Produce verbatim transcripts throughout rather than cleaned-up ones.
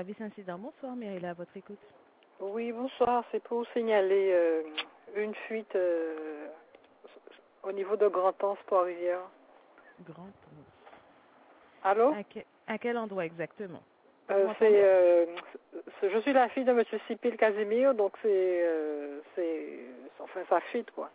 service incident. Bonsoir, Myriela, à votre écoute. Oui, bonsoir. C'est pour signaler euh, une fuite euh, au niveau de Grand-Anse, Trois-Rivières. Grand-Anse. Allô? À, que, à quel endroit exactement? euh, c'est, euh, c'est, Je suis la fille de M. Sipil Casimir, donc c'est, euh, c'est, enfin, ça fuite, quoi.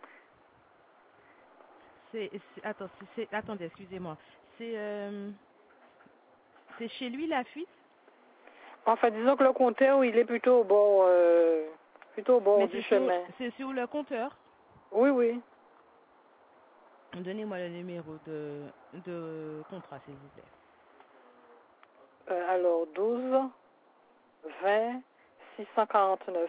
C'est, c'est, attends, c'est, c'est, attendez, excusez-moi. C'est, euh, c'est chez lui la fuite? Enfin, disons que le compteur, il est plutôt au bord, euh, plutôt au bord Mais du c'est sur, chemin. c'est sur le compteur? Oui, oui. Donnez-moi le numéro de, de contrat, s'il vous plaît. Euh, alors, douze, vingt, six cent quarante-neuf.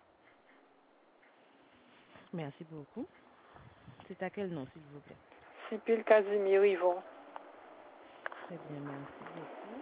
Merci beaucoup. C'est à quel nom, s'il vous plaît? Sipil Casimir Yvon. Très bien, merci beaucoup.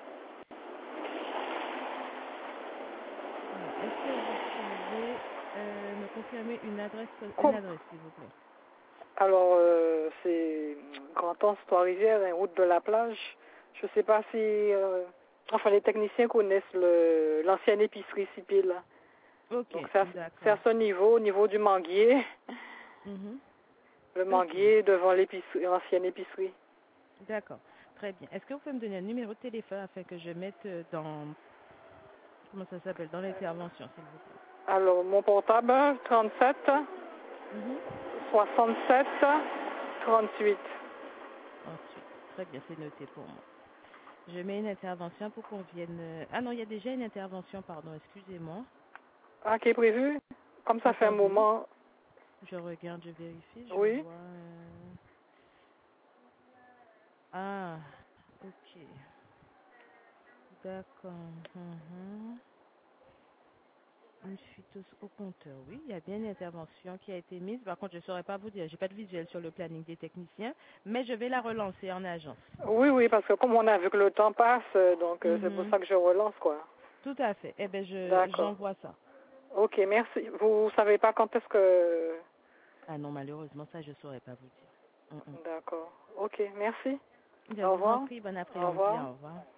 Alors, est-ce que vous pouvez euh, me confirmer une adresse, une adresse, s'il vous plaît? Alors, euh, c'est Grand-Anse, Trois-Rivières, hein, route de la plage. Je ne sais pas si... Euh, enfin, les techniciens connaissent le, l'ancienne épicerie Sipil. Ok, Donc, c'est à, c'est à d'accord. ce niveau, au niveau du manguier. Mm-hmm. Le Ok, manguier devant l'épicerie, l'ancienne épicerie. d'accord. Très bien. Est-ce que vous pouvez me donner un numéro de téléphone afin que je mette euh, dans... Comment ça s'appelle? Dans l'intervention, s'il vous plaît. Alors, mon portable, trente-sept, Mm-hmm. soixante-sept, trente-huit. trente-huit. Très bien, c'est noté pour moi. Je mets une intervention pour qu'on vienne... euh, Ah non, il y a déjà une intervention, pardon, excusez-moi. Ah, qui est prévu? Comme ça fait un Attendez, moment. je regarde, je vérifie, je Oui. vois... euh, Ah, ok. D'accord. Mhm. Une fuite au, au compteur, oui. Il y a bien une intervention qui a été mise. Par contre, je ne saurais pas vous dire. Je n'ai pas de visuel sur le planning des techniciens, mais je vais la relancer en agence. Oui, oui, parce que comme on a vu que le temps passe, euh, donc euh, c'est pour Mhm. ça que je relance, quoi. Tout à fait. Eh bien, je, D'accord. j'envoie ça. Ok, merci. Vous savez pas quand est-ce que... Ah non, malheureusement, ça, je ne saurais pas vous dire. Mm, mm. D'accord. Ok, merci. Je Au vous en revoir. prie. Bon Au après-midi. revoir. Au revoir.